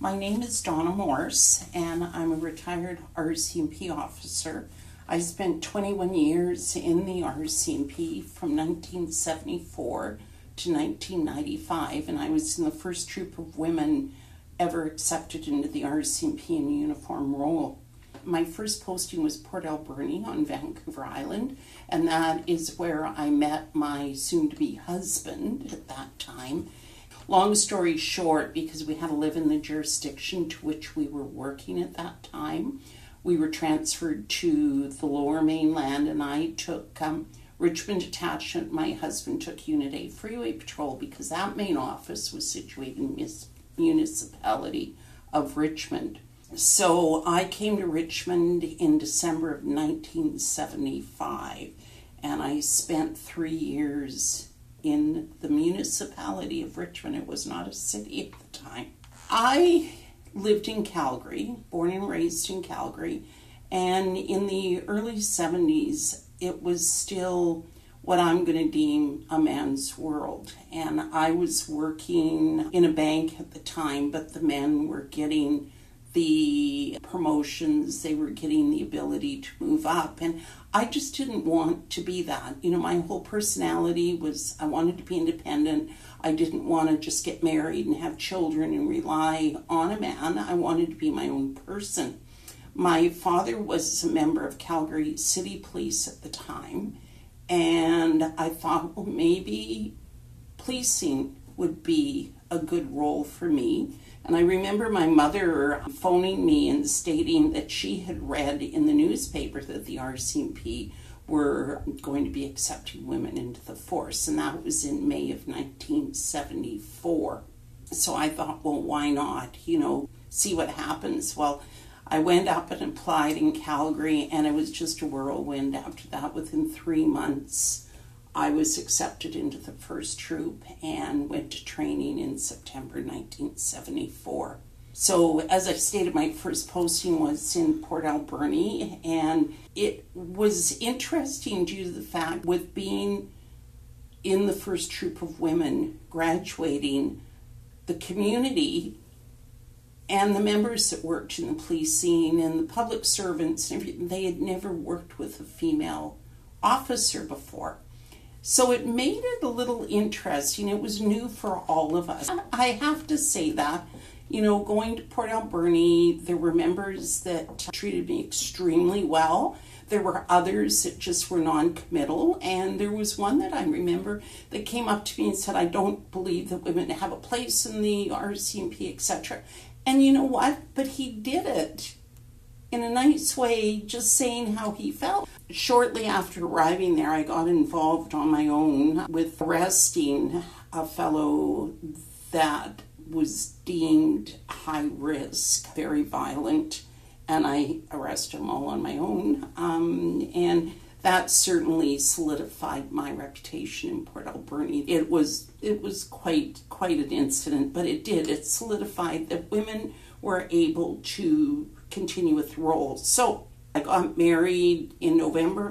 My name is Donna Morse, and I'm a retired RCMP officer. I spent 21 years in the RCMP from 1974 to 1995, and I was in the first troop of women ever accepted into the RCMP in uniform role. My first posting was Port Alberni on Vancouver Island, and that is where I met my soon-to-be husband at that time. Long story short, because we had to live in the jurisdiction to which we were working at that time, we were transferred to the Lower Mainland, and I took Richmond Detachment. My husband took Unit A Freeway Patrol because that main office was situated in the municipality of Richmond. So I came to Richmond in December of 1975, and I spent 3 years in the municipality of Richmond. It was not a city at the time. I lived in Calgary, born and raised in Calgary, and in the early 70s, it was still what I'm going to deem a man's world. And I was working in a bank at the time, but the men were getting the promotions, they were getting the ability to move up, and I just didn't want to be that. You know, my whole personality was I wanted to be independent. I didn't want to just get married and have children and rely on a man. I wanted to be my own person. My father was a member of Calgary City Police at the time, and I thought, well, maybe policing would be a good role for me. And I remember my mother phoning me and stating that she had read in the newspaper that the RCMP were going to be accepting women into the force, and that was in May of 1974. So I thought, well, why not, see what happens. Well, I went up and applied in Calgary, and it was just a whirlwind after that. Within 3 months, I was accepted into the first troop and went to training in September 1974. So, as I stated, my first posting was in Port Alberni, and it was interesting due to the fact, with being in the first troop of women graduating, the community and the members that worked in the policing and the public servants and everything, they had never worked with a female officer before. So it made it a little interesting. It was new for all of us. I have to say that, going to Port Alberni, there were members that treated me extremely well. There were others that just were non-committal. And there was one that I remember that came up to me and said, I don't believe that women have a place in the RCMP, etc. And you know what? But he did it in a nice way, just saying how he felt. Shortly after arriving there, I got involved on my own with arresting a fellow that was deemed high risk, very violent, and I arrested him all on my own. And that certainly solidified my reputation in Port Alberni. It was quite an incident, but it solidified that women were able to continue with roles. So I got married in November of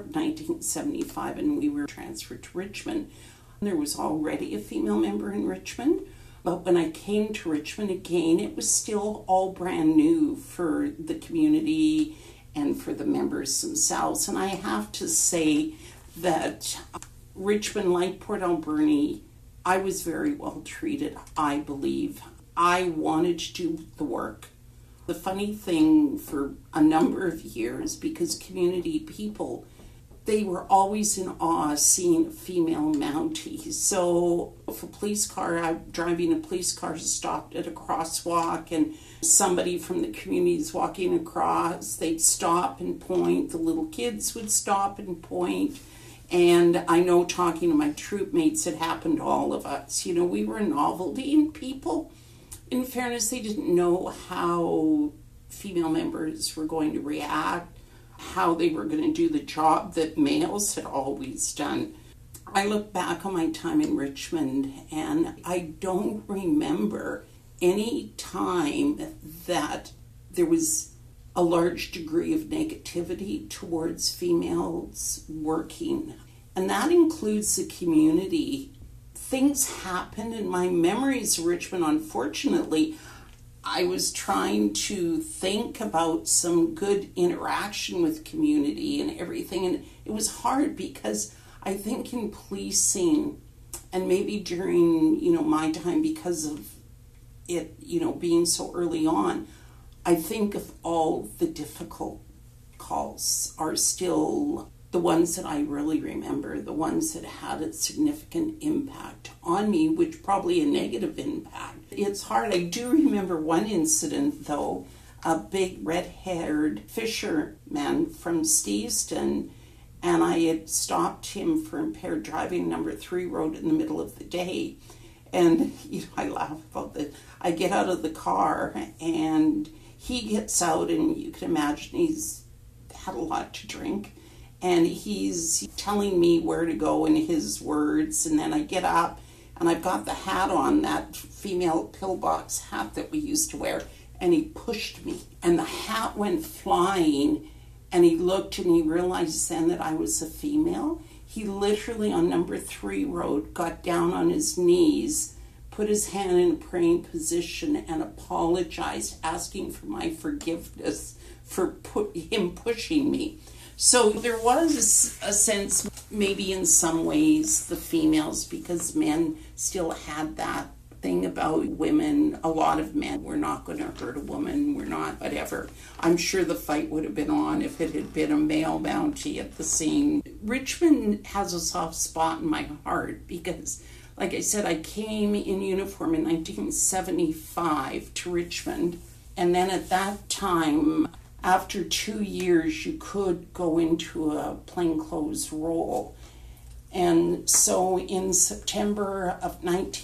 1975, and we were transferred to Richmond. There was already a female member in Richmond, but when I came to Richmond again, it was still all brand new for the community and for the members themselves. And I have to say that Richmond, like Port Alberni, I was very well treated, I believe. I wanted to do the work. The funny thing for a number of years, because community people, they were always in awe seeing a female Mountie. So if driving a police car stopped at a crosswalk and somebody from the community is walking across, they'd stop and point. The little kids would stop and point. And I know, talking to my troop mates, it happened to all of us. We were a novelty, and people, in fairness, they didn't know how female members were going to react, how they were going to do the job that males had always done. I look back on my time in Richmond, and I don't remember any time that there was a large degree of negativity towards females working. And that includes the community. Things happened in my memories of Richmond, unfortunately. I was trying to think about some good interaction with community and everything. And it was hard because I think in policing, and maybe during, my time, because of it, being so early on, I think of all the difficult calls are still the ones that I really remember, the ones that had a significant impact on me, which probably a negative impact. It's hard. I do remember one incident, though, a big red-haired fisherman from Steveston, and I had stopped him for impaired driving, number 3 road, in the middle of the day. And, I laugh about this. I get out of the car, and he gets out, and you can imagine he's had a lot to drink. And he's telling me where to go in his words. And then I get up, and I've got the hat on, that female pillbox hat that we used to wear. And he pushed me, and the hat went flying. And he looked, and he realized then that I was a female. He literally, on number 3 road, got down on his knees, put his hand in a praying position, and apologized, asking for my forgiveness for him pushing me. So there was a sense, maybe in some ways, the females, because men still had that thing about women. A lot of men were not going to hurt a woman, we're not, whatever. I'm sure the fight would have been on if it had been a male Mountie at the scene. Richmond has a soft spot in my heart because, like I said, I came in uniform in 1975 to Richmond, and then at that time, after 2 years, you could go into a plainclothes role. And so in September of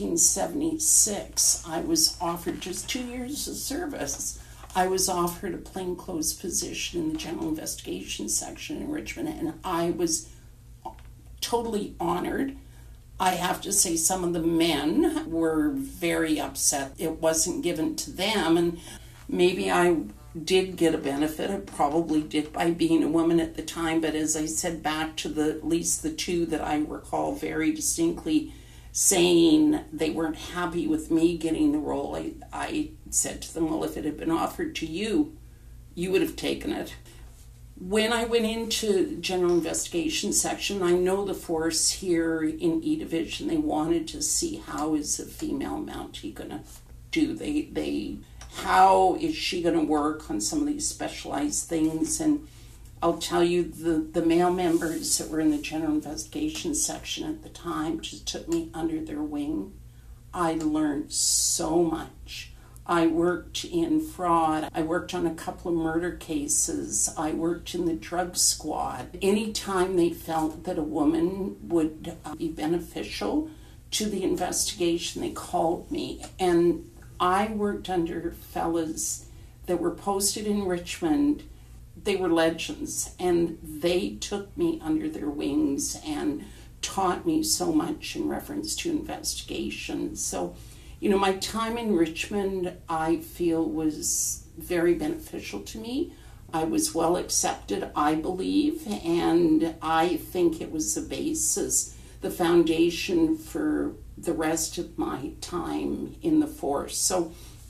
1976, I was offered, just 2 years of service, I was offered a plainclothes position in the General Investigation Section in Richmond, and I was totally honored. I have to say some of the men were very upset it wasn't given to them, and maybe I did get a benefit. I probably did by being a woman at the time, but as I said, back to at least the 2 that I recall very distinctly saying they weren't happy with me getting the role, I said to them, well, if it had been offered to you, you would have taken it. When I went into General Investigation Section, I know the force here in E Division, they wanted to see how is a female Mountie going to do. How is she going to work on some of these specialized things? And I'll tell you, the male members that were in the General Investigation Section at the time just took me under their wing. I learned so much. I worked in fraud. I worked on a couple of murder cases. I worked in the drug squad. Anytime they felt that a woman would be beneficial to the investigation, they called me. And I worked under fellas that were posted in Richmond. They were legends, and they took me under their wings and taught me so much in reference to investigation. So, my time in Richmond, I feel, was very beneficial to me. I was well accepted, I believe, and I think it was the basis, the foundation for the rest of my time in the force. So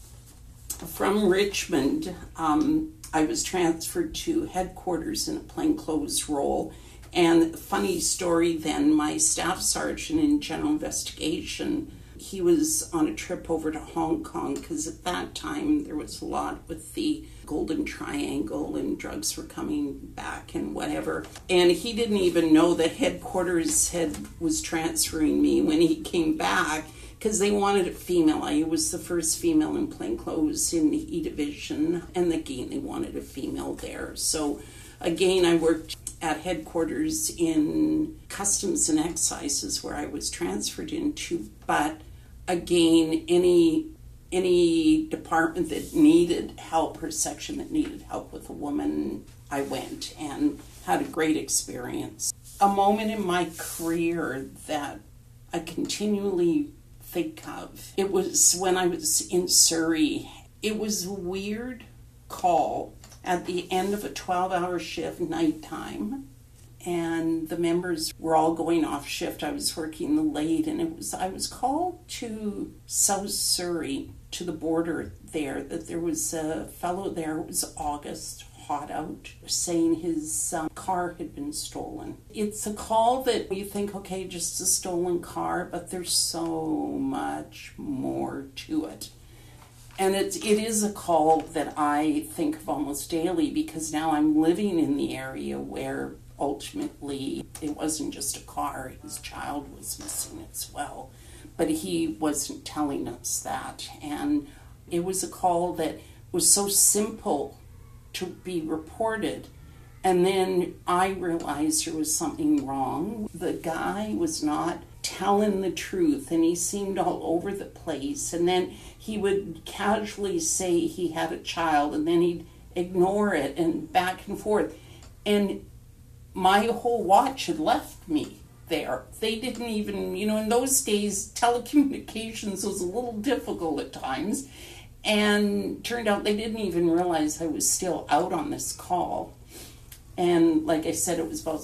from Richmond, I was transferred to headquarters in a plainclothes role. And funny story then, my staff sergeant in General Investigation, he was on a trip over to Hong Kong because at that time there was a lot with the Golden Triangle and drugs were coming back and whatever. And he didn't even know that headquarters was transferring me when he came back because they wanted a female. I was the first female in plainclothes in the E Division, and again they wanted a female there. So again, I worked at headquarters in Customs and Excises where I was transferred into, but again, any department that needed help or section that needed help with a woman, I went and had a great experience. A moment in my career that I continually think of, it was when I was in Surrey. It was a weird call at the end of a 12-hour shift, nighttime, and the members were all going off shift. I was working late, and I was called to South Surrey to the border there that there was a fellow there, it was August, hot out, saying his car had been stolen. It's a call that you think, okay, just a stolen car, but there's so much more to it. And it is a call that I think of almost daily, because now I'm living in the area where ultimately it wasn't just a car, his child was missing as well. But he wasn't telling us that. And it was a call that was so simple to be reported. And then I realized there was something wrong. The guy was not telling the truth, and he seemed all over the place. And then he would casually say he had a child, and then he'd ignore it, and back and forth. And my whole watch had left me there. They didn't even, in those days, telecommunications was a little difficult at times. And turned out they didn't even realize I was still out on this call. And like I said, it was about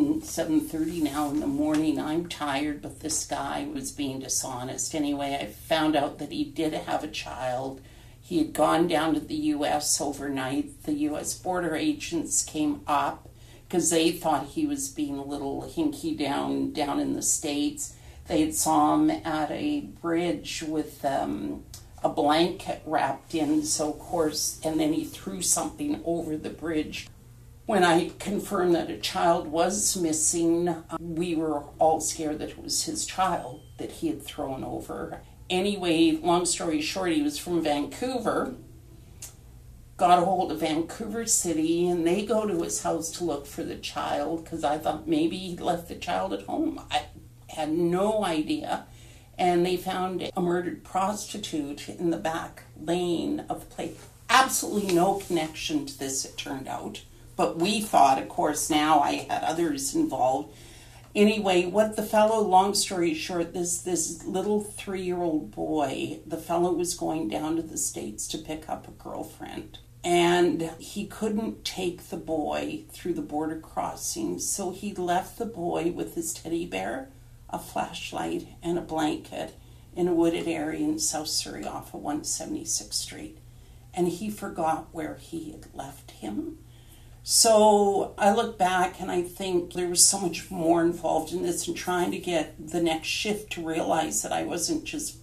7:30 now in the morning. I'm tired, but this guy was being dishonest. Anyway, I found out that he did have a child. He had gone down to the U.S. overnight. The U.S. border agents came up because they thought he was being a little hinky down in the States. They had saw him at a bridge with a blanket wrapped in, so of course, and then he threw something over the bridge. When I confirmed that a child was missing, we were all scared that it was his child that he had thrown over. Anyway, long story short, he was from Vancouver, got a hold of Vancouver City, and they go to his house to look for the child, because I thought maybe he left the child at home. I had no idea. And they found a murdered prostitute in the back lane of the place. Absolutely no connection to this, it turned out. But we thought, of course, now I had others involved. Anyway, what the fellow, long story short, this little 3-year-old boy, the fellow was going down to the States to pick up a girlfriend. And he couldn't take the boy through the border crossing, so he left the boy with his teddy bear, a flashlight, and a blanket in a wooded area in South Surrey off of 176th Street. And he forgot where he had left him. So I look back and I think there was so much more involved in this, and trying to get the next shift to realize that I wasn't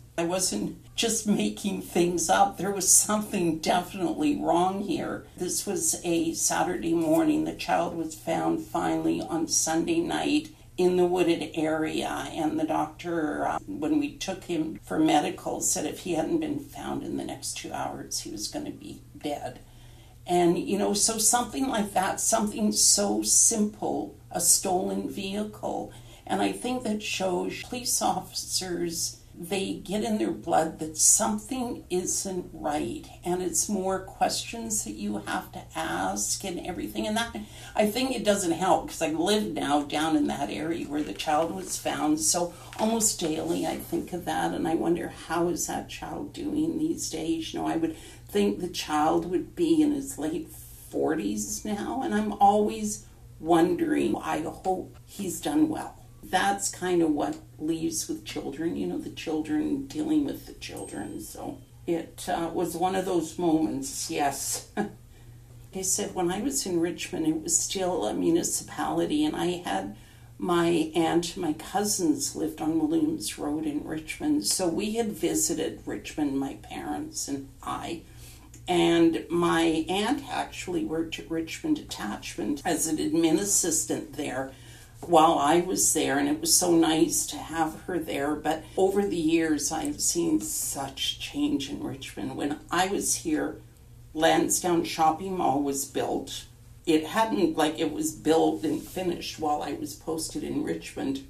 just making things up. There was something definitely wrong here. This was a Saturday morning. The child was found finally on Sunday night in the wooded area, and the doctor, when we took him for medical, said if he hadn't been found in the next 2 hours, he was going to be dead. And, so something like that, something so simple, a stolen vehicle. And I think that shows police officers, they get in their blood that something isn't right, and it's more questions that you have to ask and everything. And that, I think it doesn't help, because I live now down in that area where the child was found, so almost daily I think of that, and I wonder, how is that child doing these days? I would think the child would be in his late 40s now, and I'm always wondering, I hope he's done well. That's kind of what leaves with children, the children dealing with the children. So it was one of those moments, yes. I said, when I was in Richmond, it was still a municipality, and I had my aunt and my cousins lived on Williams Road in Richmond. So we had visited Richmond, my parents and I. And my aunt actually worked at Richmond Attachment as an admin assistant there while I was there, and it was so nice to have her there. But over the years, I've seen such change in Richmond. When I was here, Lansdowne Shopping Mall was built. It hadn't, it was built and finished while I was posted in Richmond.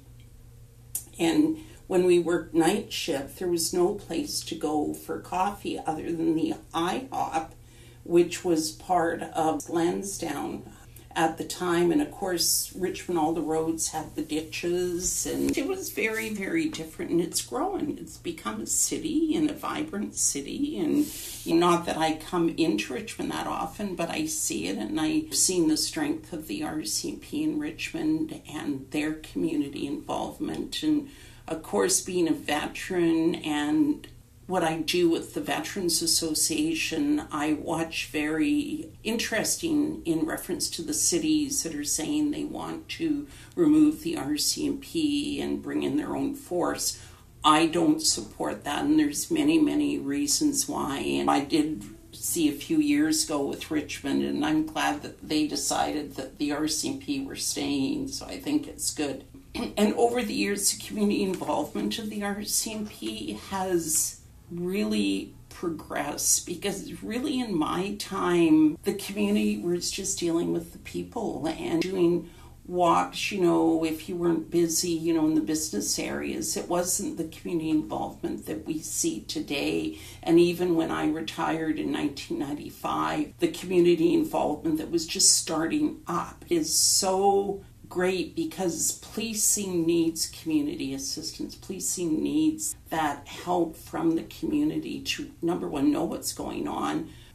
And when we worked night shift, there was no place to go for coffee other than the IHOP, which was part of Lansdowne at the time. And of course, Richmond, all the roads had the ditches, and it was very, very different, and it's growing. It's become a city, and a vibrant city, and not that I come into Richmond that often, but I see it, and I've seen the strength of the RCMP in Richmond and their community involvement. And of course, being a veteran and what I do with the Veterans Association, I watch very interesting in reference to the cities that are saying they want to remove the RCMP and bring in their own force. I don't support that, and there's many, many reasons why. And I did see a few years ago with Richmond, and I'm glad that they decided that the RCMP were staying, so I think it's good. And over the years, the community involvement of the RCMP has really progress, because really in my time the community was just dealing with the people and doing walks, if you weren't busy, in the business areas. It wasn't the community involvement that we see today. And even when I retired in 1995, the community involvement that was just starting up is so great, because policing needs community assistance. Policing needs that help from the community to, number one, know what's going on,